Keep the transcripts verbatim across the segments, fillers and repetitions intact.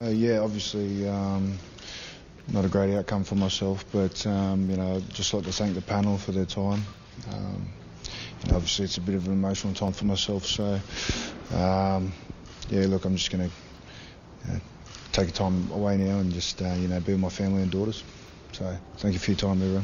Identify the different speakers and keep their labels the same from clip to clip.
Speaker 1: yeah, obviously um, not a great outcome for myself, but um, you know, I'd just like to thank the panel for their time. Um, and obviously, it's a bit of an emotional time for myself, so um, yeah, look, I'm just going to you know, take time away now and just uh, you know be with my family and daughters. So thank you for your time, everyone.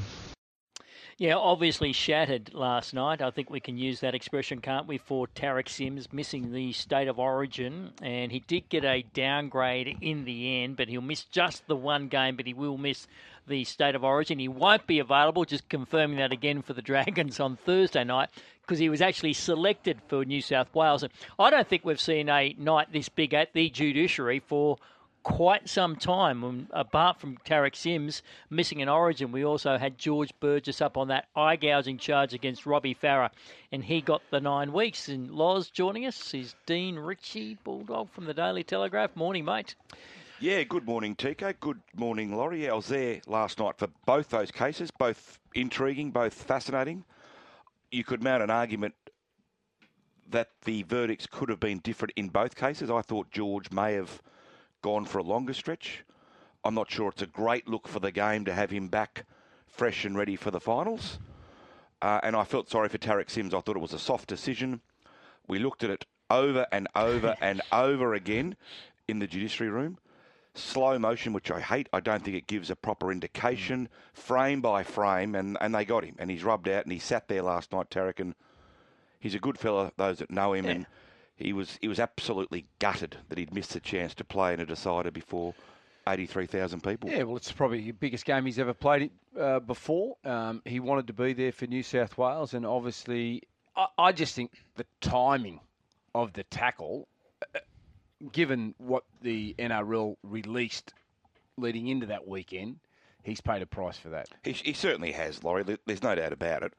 Speaker 2: Yeah, obviously shattered last night. I think we can use that expression, can't we, for Tariq Sims missing the State of Origin. And he did get a downgrade in the end, but he'll miss just the one game, but he will miss the State of Origin. He won't be available, just confirming that again for the Dragons on Thursday night, because he was actually selected for New South Wales. And I don't think we've seen a night this big at the judiciary for quite some time. When, apart from Tariq Sims missing an Origin, we also had George Burgess up on that eye-gouging charge against Robbie Farah, and he got the nine weeks. And Loz joining us is Dean Ritchie, Bulldog from the Daily Telegraph. Morning, mate.
Speaker 3: Yeah, good morning, Tico. Good morning, Laurie. Yeah, I was there last night for both those cases, both intriguing, both fascinating. You could mount an argument that the verdicts could have been different in both cases. I thought George may have gone for a longer stretch. I'm not sure it's a great look for the game to have him back fresh and ready for the finals. Uh, and I felt sorry for Tariq Sims. I thought it was a soft decision. We looked at it over and over and over again in the judiciary room. Slow motion, which I hate. I don't think it gives a proper indication, frame by frame, and, and they got him. And he's rubbed out, and he sat there last night, Tariq, and he's a good fella, those that know him, yeah. and He was he was absolutely gutted that he'd missed the chance to play in a decider before eighty-three thousand people.
Speaker 4: Yeah, well, it's probably the biggest game he's ever played uh, before. Um, he wanted to be there for New South Wales, and obviously, I, I just think the timing of the tackle, uh, given what the N R L released leading into that weekend, he's paid a price for that.
Speaker 3: He, he certainly has, Laurie. There's no doubt about it.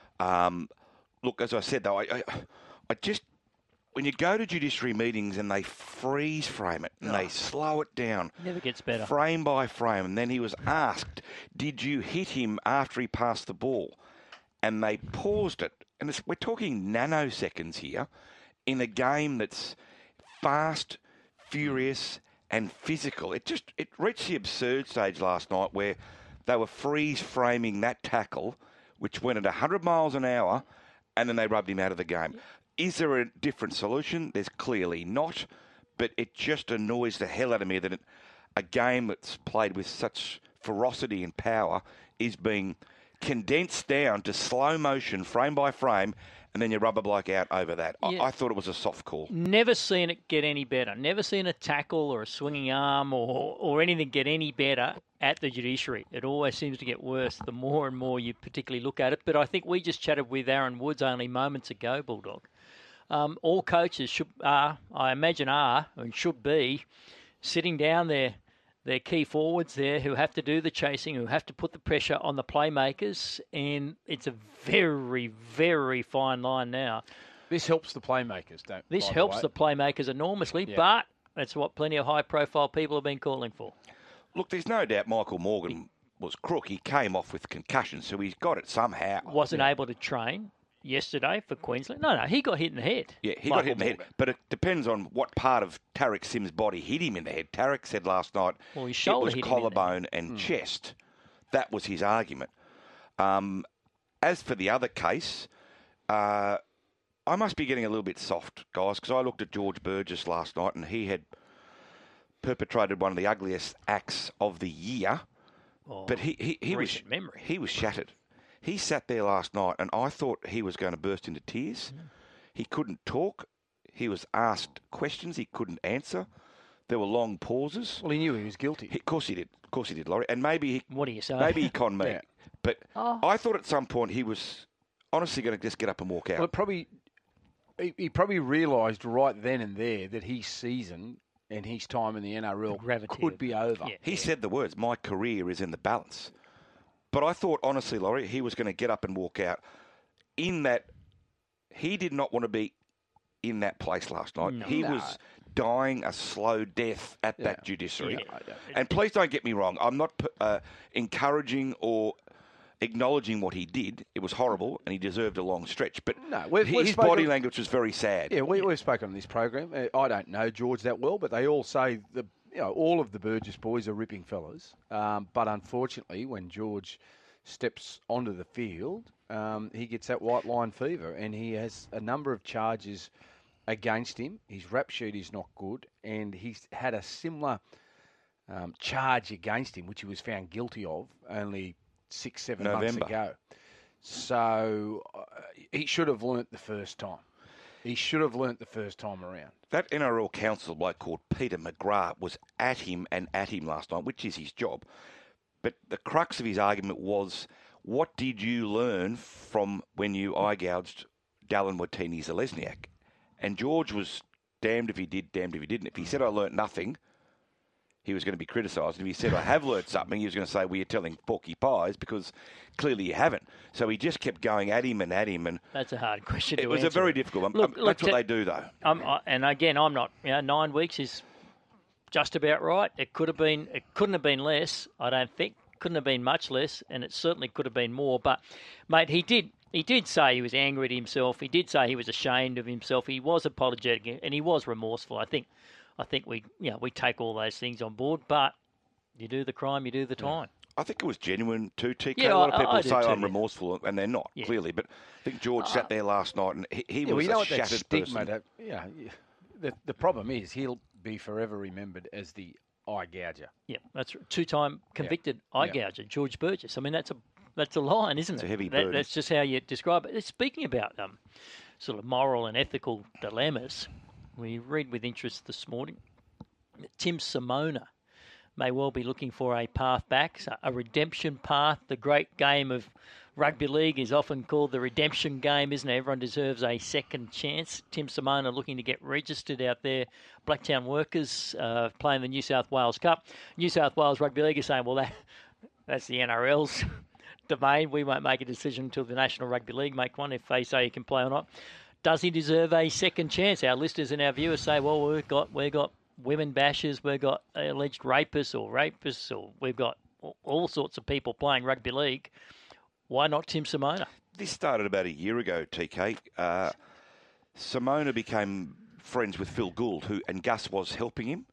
Speaker 3: Um, look, as I said, though, I, I, I just... When you go to judiciary meetings and they freeze frame it and oh. they slow it down.
Speaker 2: Never gets better.
Speaker 3: Frame by frame. And then he was asked, did you hit him after he passed the ball? And they paused it. And it's, we're talking nanoseconds here in a game that's fast, furious and physical. It just it reached the absurd stage last night where they were freeze framing that tackle, which went at one hundred miles an hour, and then they rubbed him out of the game. Is there a different solution? There's clearly not, but it just annoys the hell out of me that it, a game that's played with such ferocity and power is being condensed down to slow motion, frame by frame, and then you rub a bloke out over that. Yeah. I, I thought it was a soft call.
Speaker 2: Never seen it get any better. Never seen a tackle or a swinging arm or, or anything get any better at the judiciary. It always seems to get worse the more and more you particularly look at it. But I think we just chatted with Aaron Woods only moments ago, Bulldog. Um, all coaches should are, I imagine are, and should be, sitting down their, their key forwards there who have to do the chasing, who have to put the pressure on the playmakers, and it's a very, very fine line now.
Speaker 4: This helps the playmakers, don't
Speaker 2: This helps the, the playmakers enormously, yeah. but that's what plenty of high-profile people have been calling for.
Speaker 3: Look, there's no doubt Michael Morgan was crook. He came off with concussion, so he's got it somehow.
Speaker 2: Wasn't
Speaker 3: yeah.
Speaker 2: able to train yesterday for Queensland. No, no, he got hit in the head.
Speaker 3: Yeah, he
Speaker 2: Michael
Speaker 3: got hit in the
Speaker 2: Morgan.
Speaker 3: head. But it depends on what part of Tariq Sims' body hit him in the head. Tariq said last night
Speaker 2: well, his
Speaker 3: it
Speaker 2: shoulder
Speaker 3: was
Speaker 2: hit
Speaker 3: collarbone
Speaker 2: him
Speaker 3: and mm. chest. That was his argument. Um, as for the other case, uh, I must be getting a little bit soft, guys, because I looked at George Burgess last night and he had perpetrated one of the ugliest acts of the year.
Speaker 2: Oh,
Speaker 3: but he, he, he was
Speaker 2: memory.
Speaker 3: he was shattered. He sat there last night and I thought he was going to burst into tears. Mm. He couldn't talk. He was asked questions he couldn't answer. There were long pauses.
Speaker 4: Well, he knew he was guilty.
Speaker 3: He, of course he did. Of course he did, Laurie. And maybe he,
Speaker 2: what do you say?
Speaker 3: Maybe he conned me.
Speaker 4: yeah.
Speaker 3: But
Speaker 2: oh.
Speaker 3: I thought at some point he was honestly going to just get up and walk out.
Speaker 4: Well, it probably he, he probably realised right then and there that his season and his time in the N R L
Speaker 2: the
Speaker 4: could be over.
Speaker 2: Yeah.
Speaker 3: He yeah. said the words, "My career is in the balance." But I thought, honestly, Laurie, he was going to get up and walk out. In that, he did not want to be in that place last night.
Speaker 2: No.
Speaker 3: He
Speaker 4: no.
Speaker 3: was dying a slow death at
Speaker 4: yeah.
Speaker 3: that judiciary.
Speaker 2: Yeah.
Speaker 3: And please don't get me wrong. I'm not uh, encouraging or acknowledging what he did. It was horrible, and he deserved a long stretch. But
Speaker 4: no, we've,
Speaker 3: his
Speaker 4: we've spoken,
Speaker 3: body language was very sad.
Speaker 4: Yeah, we, we've spoken on this program. I don't know George that well, but they all say the you know, all of the Burgess boys are ripping fellas, um, but unfortunately, when George steps onto the field, um, he gets that white line fever, and he has a number of charges against him. His rap sheet is not good, and he's had a similar um, charge against him, which he was found guilty of only six, seven
Speaker 3: November.
Speaker 4: months ago. So uh, he should have learnt the first time. He should have learnt the first time around.
Speaker 3: That N R L counsel bloke called Peter McGrath was at him and at him last night, which is his job. But the crux of his argument was, what did you learn from when you eye-gouged Dallin Watini-Zalesniak? And George was damned if he did, damned if he didn't. If he said, I learnt nothing, he was going to be criticised. And if he said, I have learnt something, he was going to say, well, you're telling porky pies, because clearly you haven't. So he just kept going at him and at him. And
Speaker 2: that's a hard question to
Speaker 3: It was
Speaker 2: answer.
Speaker 3: a very difficult one.
Speaker 2: Look,
Speaker 3: um,
Speaker 2: look,
Speaker 3: that's what they do, though.
Speaker 2: Um, I, and again, I'm not, you know, nine weeks is just about right. It could have been, it couldn't have been less, I don't think. Couldn't have been much less, and it certainly could have been more. But, mate, he did he did say he was angry at himself. He did say he was ashamed of himself. He was apologetic, and he was remorseful. I think I think we you know, we take all those things on board, but you do the crime, you do the time.
Speaker 3: I think it was genuine too, T K.
Speaker 2: Yeah,
Speaker 3: a lot of
Speaker 2: I-
Speaker 3: people
Speaker 2: I do
Speaker 3: say
Speaker 2: too,
Speaker 3: I'm
Speaker 2: yeah.
Speaker 3: remorseful, and they're not,
Speaker 2: Yeah.
Speaker 3: clearly. But I think George sat there last night, and he, he
Speaker 4: Yeah,
Speaker 3: was
Speaker 4: well, you know
Speaker 3: a
Speaker 4: what that
Speaker 3: shattered
Speaker 4: stigma,
Speaker 3: person.
Speaker 4: that, yeah, yeah. The, the problem is he'll be forever remembered as the eye gouger.
Speaker 2: Yeah, that's right. Two-time convicted eye
Speaker 4: Yeah.
Speaker 2: gouger, George Burgess. I mean, that's a that's a line, isn't
Speaker 3: It's
Speaker 2: it?
Speaker 3: a heavy
Speaker 2: That-
Speaker 3: burden.
Speaker 2: That's just how you describe it. Speaking about um, sort of moral and ethical dilemmas, we read with interest this morning that Tim Simona may well be looking for a path back, so a redemption path. The great game of rugby league is often called the redemption game, isn't it? Everyone deserves a second chance. Tim Simona looking to get registered out there. Blacktown Workers uh, playing the New South Wales Cup. New South Wales Rugby League is saying, well, that that's the N R L's domain. We won't make a decision until the National Rugby League make one if they say he can play or not. Does he deserve a second chance? Our listeners and our viewers say, well, we've got we've got women bashers, we've got alleged rapists or rapists, or we've got all sorts of people playing rugby league. Why not Tim Simona?
Speaker 3: This started about a year ago, T K. Uh, Simona became friends with Phil Gould, who and Gus was helping him.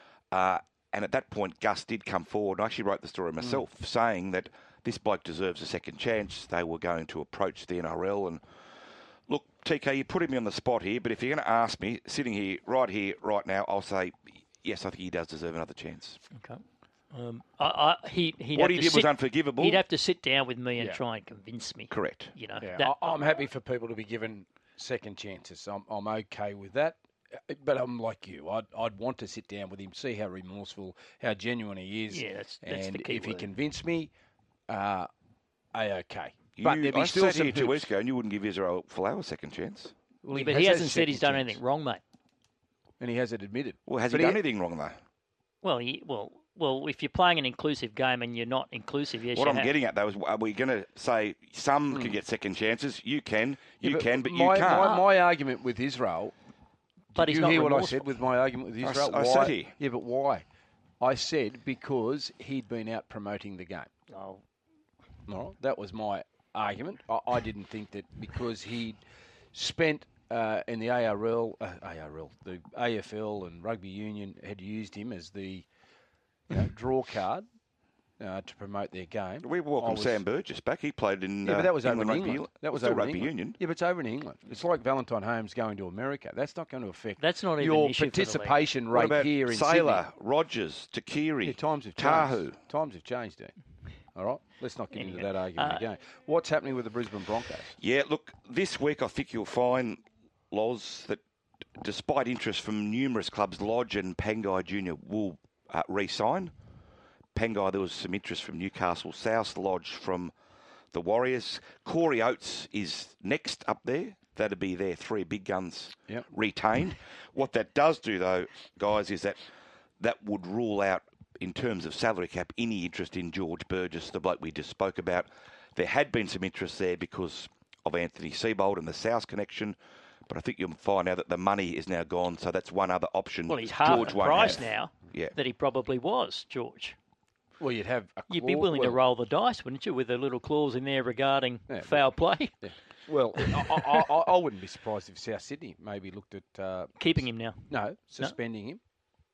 Speaker 3: Uh, and at that point, Gus did come forward. I actually wrote the story myself, mm. saying that this bloke deserves a second chance. They were going to approach the N R L. And look, T K, you're putting me on the spot here, but if you're going to ask me, sitting here, right here, right now, I'll say, yes, I think he does deserve another chance.
Speaker 2: Okay. Um, I, I, he, he'd
Speaker 3: what
Speaker 2: have
Speaker 3: he
Speaker 2: to
Speaker 3: did
Speaker 2: sit,
Speaker 3: was unforgivable.
Speaker 2: He'd have to sit down with me and
Speaker 4: Yeah.
Speaker 2: try and convince me.
Speaker 3: Correct.
Speaker 2: You know,
Speaker 4: Yeah,
Speaker 2: that,
Speaker 4: I, I'm happy for people to be given second chances. I'm, I'm okay with that. But I'm like you. I'd, I'd want to sit down with him, see how remorseful, how genuine he is.
Speaker 2: Yeah, that's- that's
Speaker 4: and
Speaker 2: the key
Speaker 4: if he
Speaker 2: word.
Speaker 4: convinced me, uh, a-okay.
Speaker 3: You,
Speaker 4: But there'd be
Speaker 3: I
Speaker 4: still
Speaker 3: sat
Speaker 4: some
Speaker 3: here two
Speaker 4: hoops.
Speaker 3: weeks ago and you wouldn't give Israel Folau a second chance.
Speaker 4: Well,
Speaker 2: yeah, but
Speaker 4: has
Speaker 2: he
Speaker 4: had
Speaker 2: hasn't said he's done
Speaker 4: second
Speaker 2: anything
Speaker 4: chance.
Speaker 2: wrong, mate.
Speaker 4: And he hasn't admitted.
Speaker 3: Well, has
Speaker 4: But
Speaker 3: he done anything wrong, though?
Speaker 2: Well, he, well, well, if you're playing an inclusive game and you're not inclusive, yes,
Speaker 3: What
Speaker 2: you
Speaker 3: I'm
Speaker 2: have.
Speaker 3: getting at, though, is are we going to say some can get second chances? You can, you
Speaker 4: Yeah, but
Speaker 3: can, but
Speaker 4: my,
Speaker 3: you can't.
Speaker 4: My, my argument with Israel.
Speaker 2: But
Speaker 4: did
Speaker 2: he's
Speaker 4: you
Speaker 2: not
Speaker 4: hear what I
Speaker 2: remorseful.
Speaker 4: said with my argument with
Speaker 3: I
Speaker 4: Israel?
Speaker 3: s- I
Speaker 4: why?
Speaker 3: sat here.
Speaker 4: Yeah, but why? I said because he'd been out promoting the game.
Speaker 2: Oh,
Speaker 4: All right, that was my argument. I, I didn't think that because he'd spent uh, in the A R L, uh, A R L, the A F L and rugby union had used him as the you know, draw card uh, to promote their game.
Speaker 3: We welcome
Speaker 4: I was-
Speaker 3: Sam Burgess back. He played in
Speaker 4: Yeah,
Speaker 3: uh,
Speaker 4: but that was over
Speaker 3: England
Speaker 4: in
Speaker 3: rugby.
Speaker 4: England. That was
Speaker 3: Still
Speaker 4: over in
Speaker 3: rugby
Speaker 4: England.
Speaker 3: union.
Speaker 4: Yeah, but it's over in England. It's like Valentine Holmes going to America. That's not going to affect
Speaker 2: That's not even
Speaker 4: your
Speaker 2: an issue for the league.
Speaker 4: participation
Speaker 3: What
Speaker 4: rate
Speaker 3: about
Speaker 4: here in
Speaker 3: Sailor,
Speaker 4: Sydney.
Speaker 3: Rogers, Takiri,
Speaker 4: Yeah, times have
Speaker 3: Tahu?
Speaker 4: changed. Times have changed, Dean. All right, let's not get into
Speaker 2: Anyway,
Speaker 4: that argument
Speaker 2: uh,
Speaker 4: again. What's happening with the Brisbane Broncos?
Speaker 3: Yeah, look, this week I think you'll find, Loz, that despite interest from numerous clubs, Lodge and Pangai Junior will uh, re-sign. Pangai, there was some interest from Newcastle South, Lodge from the Warriors. Corey Oates is next up there. That'd be their three big guns
Speaker 4: Yep.
Speaker 3: retained. What that does do, though, guys, is that that would rule out, in terms of salary cap, any interest in George Burgess, the bloke we just spoke about. There had been some interest there because of Anthony Seibold and the South connection, but I think you'll find out that the money is now gone, so that's one other option.
Speaker 2: well, he's half
Speaker 3: George
Speaker 2: the
Speaker 3: won't
Speaker 2: price
Speaker 3: have.
Speaker 2: now
Speaker 3: Yeah.
Speaker 2: that he probably was, George.
Speaker 4: Well, you'd have a
Speaker 2: You'd be
Speaker 4: clause-
Speaker 2: willing to
Speaker 4: well,
Speaker 2: roll the dice, wouldn't you, with a little clause in there regarding
Speaker 4: Yeah,
Speaker 2: foul play?
Speaker 4: Yeah. Well, I, I, I wouldn't be surprised if South Sydney maybe looked at uh,
Speaker 2: Keeping him now.
Speaker 4: no suspending him.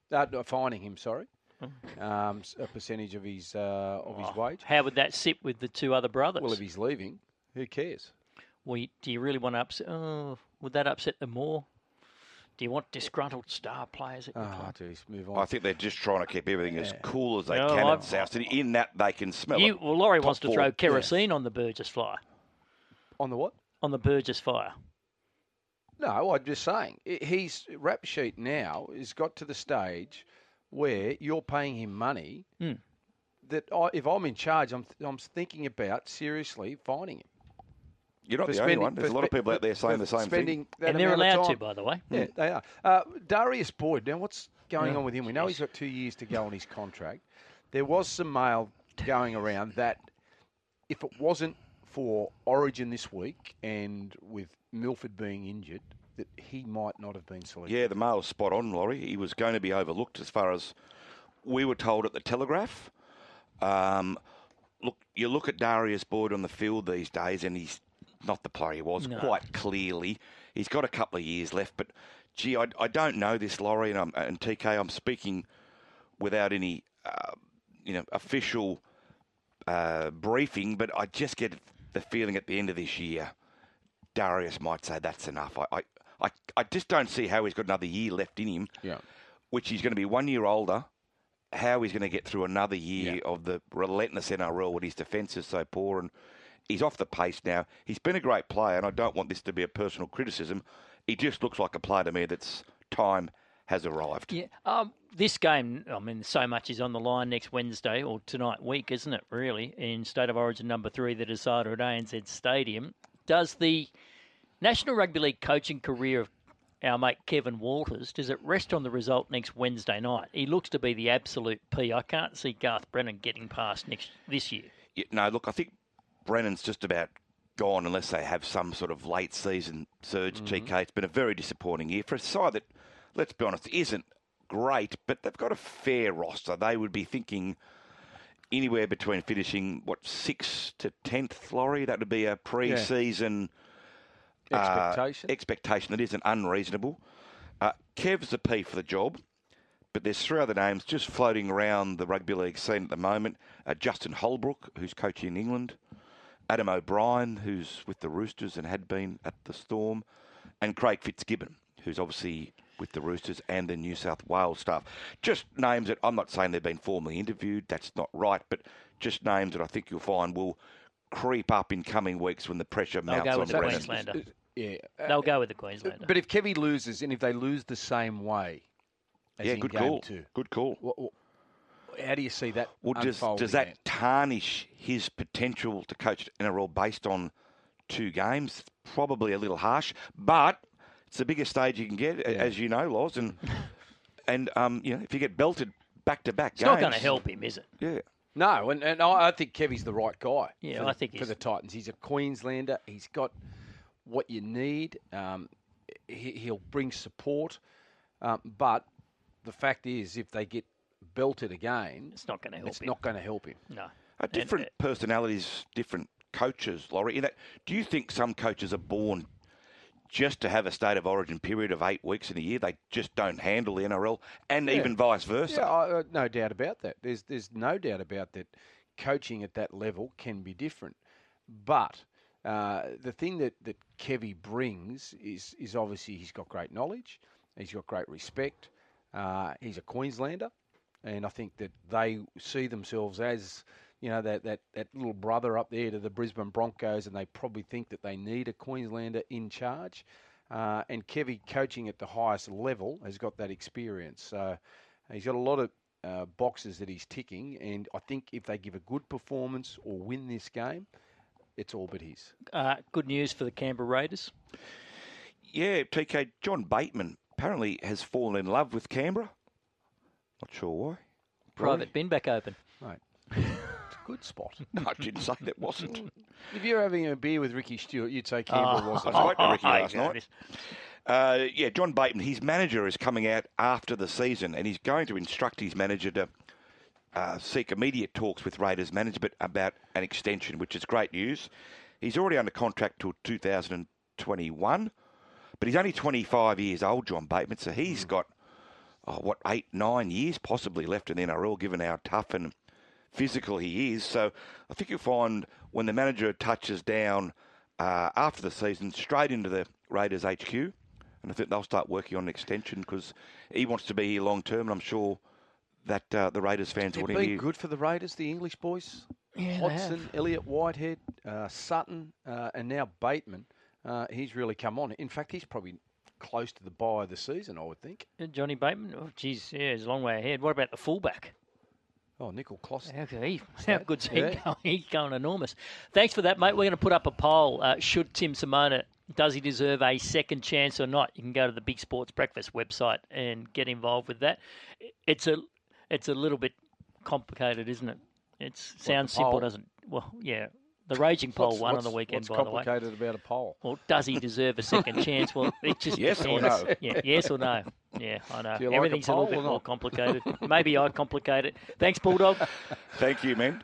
Speaker 4: Uh, no, fining him, sorry. Um, a percentage of his uh, of his
Speaker 2: Oh,
Speaker 4: wage.
Speaker 2: How would that sit with the two other brothers?
Speaker 4: Well, if he's leaving, who cares?
Speaker 2: Well, do you really want to upset? Oh, would that upset them more? Do you want disgruntled star players at your
Speaker 4: Oh,
Speaker 2: club?
Speaker 4: geez, move on.
Speaker 3: I think they're just trying to keep everything as cool as they
Speaker 2: No,
Speaker 3: can
Speaker 2: I've-
Speaker 3: in South City. In that they can smell
Speaker 2: You,
Speaker 3: it.
Speaker 2: well, Laurie
Speaker 3: Top
Speaker 2: wants to
Speaker 3: four.
Speaker 2: throw kerosene on the Burgess fire.
Speaker 4: On the what?
Speaker 2: On the Burgess fire.
Speaker 4: No, I'm just saying. i- His rap sheet now has got to the stage where you're paying him money
Speaker 2: Hmm.
Speaker 4: that I, if I'm in charge, I'm I'm thinking about seriously fining him.
Speaker 3: You're not
Speaker 4: For
Speaker 3: the only
Speaker 4: spending-
Speaker 3: one. There's
Speaker 4: for
Speaker 3: a lot of
Speaker 4: spe-
Speaker 3: people out there
Speaker 4: for-
Speaker 3: saying
Speaker 4: for
Speaker 3: the same
Speaker 4: spending
Speaker 3: thing.
Speaker 4: that
Speaker 2: And they're
Speaker 4: amount of
Speaker 2: allowed to,
Speaker 4: time.
Speaker 2: by the way.
Speaker 4: Yeah, they are. Uh, Darius Boyd. Now, what's going
Speaker 2: Yeah.
Speaker 4: on with him? We know he's got two years to go on his contract. There was some mail going around that if it wasn't for Origin this week and with Milford being injured, that he might not have been selected.
Speaker 3: Yeah, the mail's spot on, Laurie. He was going to be overlooked as far as we were told at the Telegraph. Um, look, you look at Darius Boyd on the field these days, and he's not the player he was,
Speaker 2: No.
Speaker 3: quite clearly. He's got a couple of years left, but, gee, I, I don't know this, Laurie, and, I'm, and T K, I'm speaking without any, uh, you know, official uh, briefing, but I just get the feeling at the end of this year, Darius might say that's enough. I, I, I, I just don't see how he's got another year left in him,
Speaker 4: Yeah.
Speaker 3: which he's going to be one year older. How he's going to get through another year
Speaker 4: Yeah.
Speaker 3: of the relentless N R L when his defence is so poor, and he's off the pace now. He's been a great player, and I don't want this to be a personal criticism. He just looks like a player to me that's time has arrived.
Speaker 2: Yeah. Um, this game, I mean, so much is on the line next Wednesday or tonight week, isn't it, really, in State of Origin number three, the decider at A N Z Stadium. Does the National Rugby League coaching career of our mate Kevin Walters, does it rest on the result next Wednesday night? He looks to be the absolute P. I can't see Garth Brennan getting past next this year.
Speaker 3: Yeah, no, look, I think Brennan's just about gone unless they have some sort of late season surge,
Speaker 4: Mm-hmm.
Speaker 3: T K. It's been a very disappointing year for a side that, let's be honest, isn't great, but they've got a fair roster. They would be thinking anywhere between finishing, what, sixth to tenth, Laurie? That would be a pre-season uh,
Speaker 4: Expectation.
Speaker 3: expectation that isn't unreasonable. Uh, Kev's the P for the job, but there's three other names just floating around the rugby league scene at the moment. Uh, Justin Holbrook, who's coaching in England. Adam O'Brien, who's with the Roosters and had been at the Storm. And Craig Fitzgibbon, who's obviously with the Roosters and the New South Wales staff. Just names that, I'm not saying they've been formally interviewed, that's not right, but just names that I think you'll find will creep up in coming weeks when the pressure
Speaker 2: They'll
Speaker 3: mounts
Speaker 2: go
Speaker 3: on
Speaker 2: with the
Speaker 3: Brennan.
Speaker 2: Queenslander.
Speaker 4: Yeah. uh,
Speaker 2: They'll go with the Queenslander.
Speaker 4: But if Kevy loses, and if they lose the same way as
Speaker 3: Yeah,
Speaker 4: in
Speaker 3: good
Speaker 4: game
Speaker 3: call.
Speaker 4: two,
Speaker 3: Good call.
Speaker 4: what, what, how do you see that
Speaker 3: Well, does,
Speaker 4: unfold
Speaker 3: does
Speaker 4: again?
Speaker 3: that tarnish his potential to coach N R L based on two games? Probably a little harsh, but it's the biggest stage you can get, a-
Speaker 4: Yeah.
Speaker 3: as you know, Loz. And, and um, you know, if you get belted back-to-back
Speaker 2: It's
Speaker 3: games...
Speaker 2: not going to help him, is it?
Speaker 3: Yeah.
Speaker 4: No, and, and I I think Kevy's the right guy.
Speaker 2: Yeah,
Speaker 4: for
Speaker 2: I
Speaker 4: the,
Speaker 2: think
Speaker 4: for
Speaker 2: he's-
Speaker 4: the Titans. He's a Queenslander. He's got what you need. Um, he, he'll bring support, um, but the fact is, if they get belted again,
Speaker 2: It's not going to help
Speaker 4: it's
Speaker 2: him.
Speaker 4: not going to help him.
Speaker 2: No.
Speaker 3: Uh, different personalities, different coaches, Laurie. In that, do you think some coaches are born just to have a state of origin period of eight weeks in a year? They just don't handle the N R L, and
Speaker 4: Yeah.
Speaker 3: even vice versa.
Speaker 4: Yeah, I, uh, no doubt about that. There's there's no doubt about that. Coaching at that level can be different, but uh, the thing that that Kevy brings is is obviously he's got great knowledge, he's got great respect. Uh, he's a Queenslander, and I think that they see themselves as, you know, that, that, that little brother up there to the Brisbane Broncos, and they probably think that they need a Queenslander in charge. Uh, and Kevy, coaching at the highest level, has got that experience. So he's got a lot of uh, boxes that he's ticking, and I think if they give a good performance or win this game, it's all but his.
Speaker 2: Uh, good news for the Canberra Raiders.
Speaker 3: Yeah, T K, John Bateman apparently has fallen in love with Canberra. Not sure why.
Speaker 2: Private bin back open.
Speaker 4: Right. It's a good spot.
Speaker 3: No, I didn't say that wasn't.
Speaker 4: If you're having a beer with Ricky Stewart, you'd say Canberra
Speaker 2: Oh.
Speaker 4: wasn't.
Speaker 3: I spoke to Ricky
Speaker 2: I
Speaker 3: last
Speaker 2: got
Speaker 3: night.
Speaker 2: it.
Speaker 3: Uh, yeah, John Bateman, his manager is coming out after the season, and he's going to instruct his manager to uh, seek immediate talks with Raiders management about an extension, which is great news. He's already under contract till two thousand twenty-one, but he's only twenty-five years old, John Bateman, so he's got oh, what, eight, nine years possibly left in the N R L, given how tough and physical he is. So I think you'll find when the manager touches down uh, after the season, straight into the Raiders H Q, and I think they'll start working on an extension because he wants to be here long term, and I'm sure that uh, the Raiders fans
Speaker 4: They've
Speaker 3: want him
Speaker 4: been
Speaker 3: here.
Speaker 4: good for the Raiders, the English boys.
Speaker 2: Yeah,
Speaker 4: Hodgson, Elliott Whitehead, uh, Sutton, uh, and now Bateman. Uh, he's really come on. In fact, he's probably close to the buy of the season, I would think.
Speaker 2: Johnny Bateman, oh, geez, yeah, he's a long way ahead. What about the fullback?
Speaker 4: Oh, Nickel Kloss.
Speaker 2: How, he, how good's he
Speaker 4: Yeah.
Speaker 2: going? He's going enormous. Thanks for that, mate. We're going to put up a poll. Uh, should Tim Simona, does he deserve a second chance or not? You can go to the Big Sports Breakfast website and get involved with that. It's a, it's a little bit complicated, isn't it? It sounds
Speaker 4: the poll?
Speaker 2: simple, doesn't it? Well, yeah. The raging poll
Speaker 4: What's-
Speaker 2: won on
Speaker 4: what's-
Speaker 2: the weekend,
Speaker 4: what's
Speaker 2: by the way.
Speaker 4: complicated about a poll?
Speaker 2: Well, does he deserve a second chance? Well, it just
Speaker 3: Yes or
Speaker 2: depends.
Speaker 3: no?
Speaker 2: Yeah, yes or no. Yeah, I know.
Speaker 4: Do you like a
Speaker 2: Everything's a,
Speaker 4: poll
Speaker 2: little
Speaker 4: or
Speaker 2: bit more
Speaker 4: not?
Speaker 2: complicated. Maybe I complicate it. Thanks, Bulldog.
Speaker 3: Thank you, man.